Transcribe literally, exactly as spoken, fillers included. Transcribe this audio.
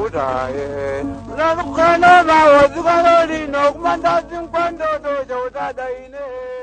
utaye la khana ba wa zugalo di no kumanda sin kwando do jawda daine